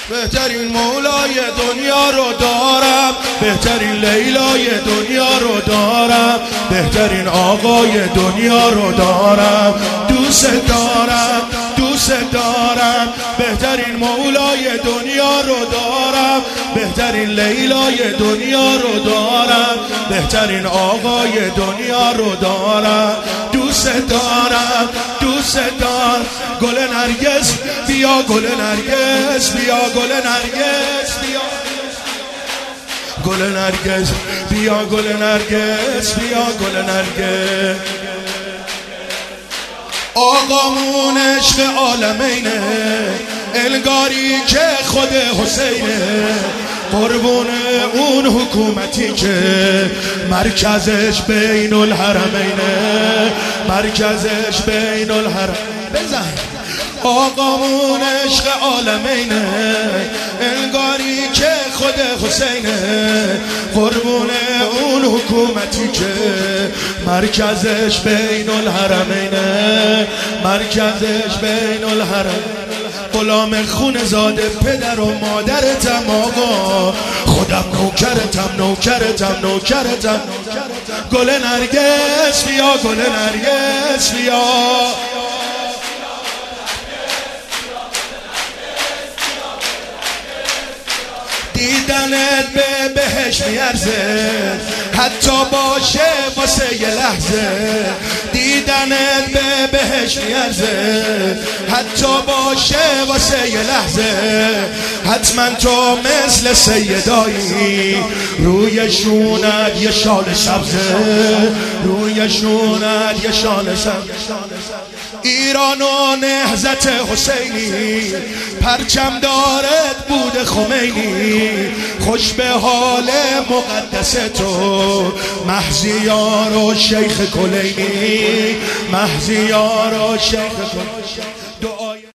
بهترین مولای دنیا رو دارم، بهترین لیلای دنیا رو دارم، بهترین آقای دنیا رو دارم. دوست دارم، دوست دارم، بهترین مولای دنیا رو دارم، بهترین لیلای دنیا رو دارم، بهترین آقای دنیا رو دارم. دوست دارم، دوست دارم. گل نرگس بیا، گل نرگس بیا، گل نرگس بیا، گل نرگس بیا، گل نرگس بیا، گل نرگس. آقامون عشق عالمینه، انگاری که خود حسینه. قربون اون حکومتی که مرکزش بین الحرمینه، مرکزش بین الحرم. بزن آقامون عشق عالمینه، انگاری که خود حسینه. قربون اون حکومتی که مرکزش بین الحرمینه، مرکزش بین الحرم. غلام خون زاده پدر و مادرتم آقا، خودم نوکرتم نوکرتم نوکرتم. گل نرگس بیا، گل نرگس بیا، دیدنت به بهش میارزه، حتی باشه واسه یه لحظه. دیدنت به بهش میارزه، حتی باشه واسه یه لحظه. حتما تو مثل سیدایی، روی شونت یه شال سبزه، روی شونت یه شال سبزه. ایران و نهضت حسینی، پرچم دارت بود خمینی. خوش به حال مقدس تو، مهزیار و شیخ کلینی، مهزیار و شیخ کلینی.